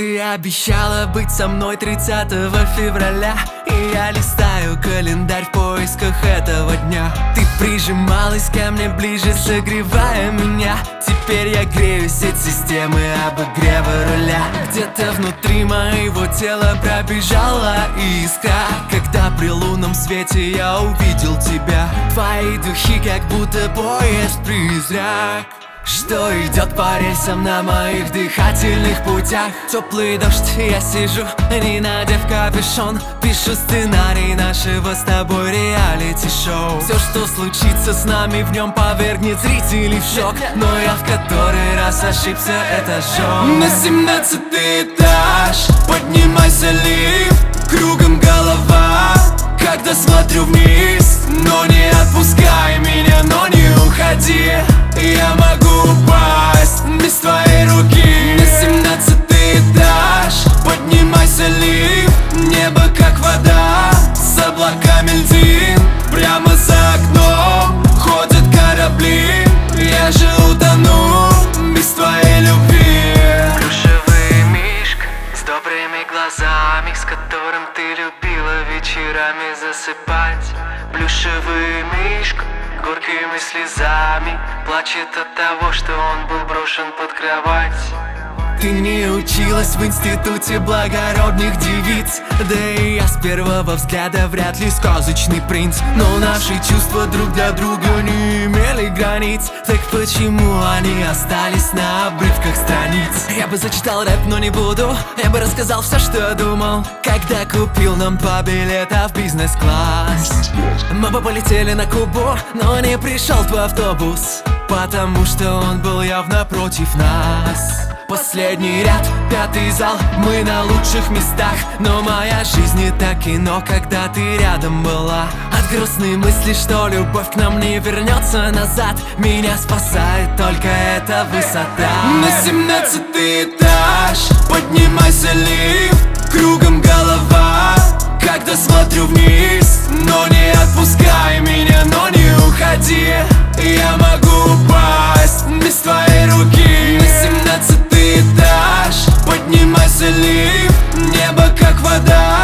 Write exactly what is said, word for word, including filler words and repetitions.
Ты обещала быть со мной тридцатого февраля, и я листаю календарь в поисках этого дня. Ты прижималась ко мне ближе, согревая меня. Теперь я греюсь от системы обогрева руля. Где-то внутри моего тела пробежала искра, когда при лунном свете я увидел тебя. Твои духи как будто поезд-призрак, что идет по рельсам на моих дыхательных путях. Теплый дождь, я сижу, не надев капюшон, пишу сценарий нашего с тобой реалити-шоу. Все, что случится с нами в нем, повергнет зрителей в шок. Но я в который раз ошибся этажом. На семнадцатый этаж поднимайся, лифт, кругом голова, когда смотрю вниз. Но не отпускай меня, но не уходи, я могу упасть без твоей руки. На семнадцатый этаж поднимайся, лифт, небо как вода, с облаками льдин. Прямо за окном ходят корабли, я же утону без твоей любви. Плюшевый мишка с добрыми глазами, с которым ты любила вечерами засыпать. Плюшевый мишка горькими слезами плачет от того, что он был брошен под кровать. Ты не училась в институте благородных девиц, да и я с первого взгляда вряд ли сказочный принц. Но наши чувства друг для друга не имели границ, так почему они остались на обрывках страниц? Я бы зачитал рэп, но не буду, я бы рассказал все, что думал, когда купил нам по билета в бизнес-класс. Мы бы полетели на Кубу, но не пришел твой автобус, потому что он был явно против нас. Последний ряд, пятый зал, мы на лучших местах, но моя жизнь не так кино, когда ты рядом была. От грустной мысли, что любовь к нам не вернется назад, меня спасает только эта высота. На семнадцатый этаж поднимайся, лифт, кругом голова, когда смотрю вниз. Но не отпускай меня, но не уходи, я могу упасть без твоей руки. На семнадцатый этаж поднимайся, лифт, небо как вода,